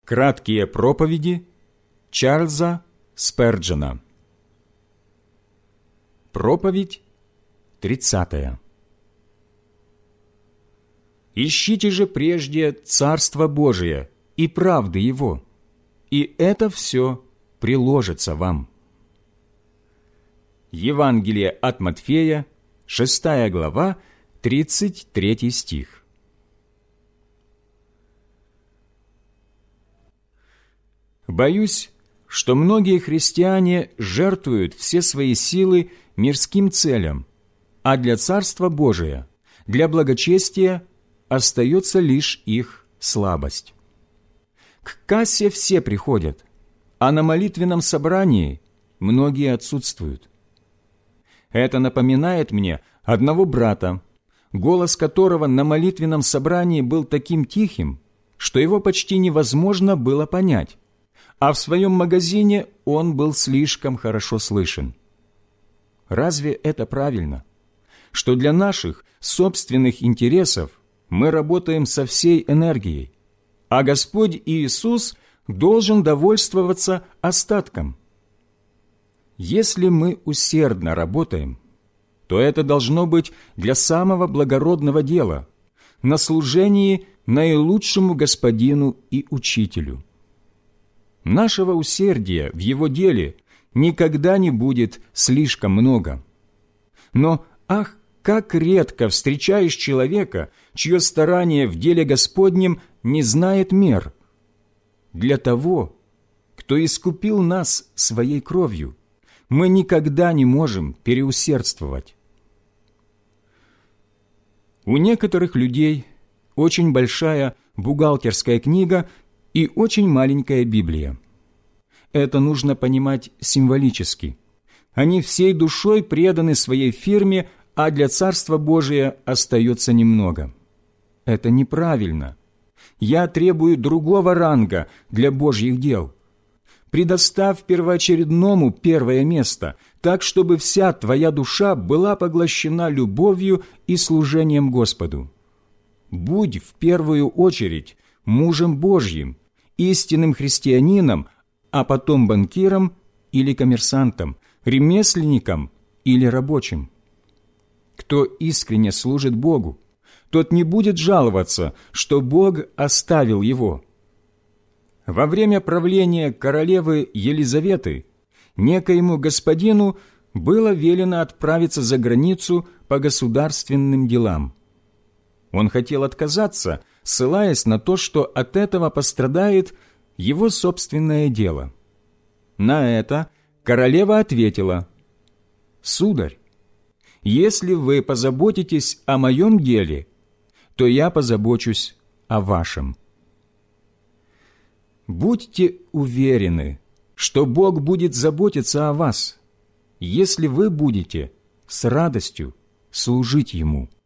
Краткие проповеди Чарльза Сперджена. Проповедь 30. «Ищите же прежде Царство Божие и правды Его, и это все приложится вам». Евангелие от Матфея, 6 глава, 33 стих. Боюсь, что многие христиане жертвуют все свои силы мирским целям, а для Царства Божия, для благочестия остается лишь их слабость. К кассе все приходят, а на молитвенном собрании многие отсутствуют. Это напоминает мне одного брата, голос которого на молитвенном собрании был таким тихим, что его почти невозможно было понять, а в своем магазине он был слишком хорошо слышен. Разве это правильно, что для наших собственных интересов мы работаем со всей энергией, а Господь Иисус должен довольствоваться остатком? Если мы усердно работаем, то это должно быть для самого благородного дела, на служении наилучшему Господину и Учителю. Нашего усердия в Его деле никогда не будет слишком много. Но, ах, как редко встречаешь человека, чье старание в деле Господнем не знает мер. Для того, кто искупил нас своей кровью, мы никогда не можем переусердствовать. У некоторых людей очень большая бухгалтерская книга и очень маленькая Библия. Это нужно понимать символически. Они всей душой преданы своей фирме, а для Царства Божия остается немного. Это неправильно. Я требую другого ранга для Божьих дел. Предоставь первоочередному первое место, так, чтобы вся твоя душа была поглощена любовью и служением Господу. Будь в первую очередь мужем Божьим, истинным христианином, а потом банкиром или коммерсантом, ремесленником или рабочим. Кто искренне служит Богу, тот не будет жаловаться, что Бог оставил его. Во время правления королевы Елизаветы некоему господину было велено отправиться за границу по государственным делам. Он хотел отказаться, ссылаясь на то, что от этого пострадает его собственное дело. На это королева ответила: «Сударь, если вы позаботитесь о моем деле, то я позабочусь о вашем». Будьте уверены, что Бог будет заботиться о вас, если вы будете с радостью служить Ему.